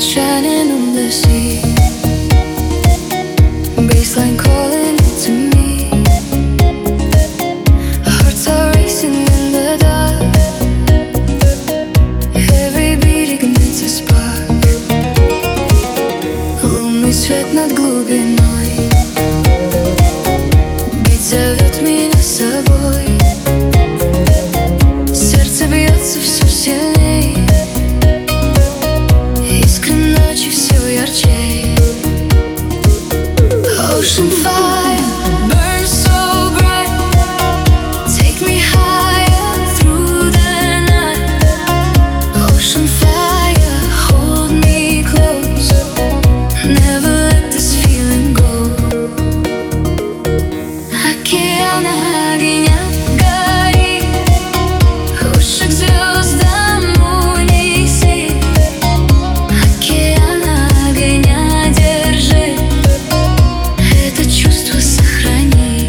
shining on the sea. Baseline calling to me. Hearts are racing in the dark. Every beat ignites a spark. Лунный свет над глубиной бить зовет меня с собой. Сердце бьется все сильней. Искры ночи все ярчей. Ocean fire burns so bright. Take me higher through the night. Ocean fire, hold me close. Never let this feeling go. Океан огня гори, лучше к звездам унеси. Океан огня держи, это чувство сохрани.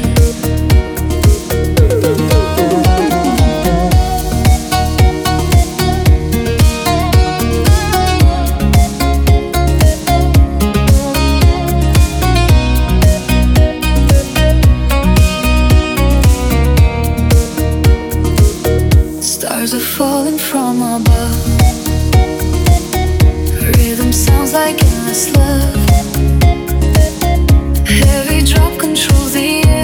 Stars are falling from above. Rhythm sounds like endless love. Every drop controls the air.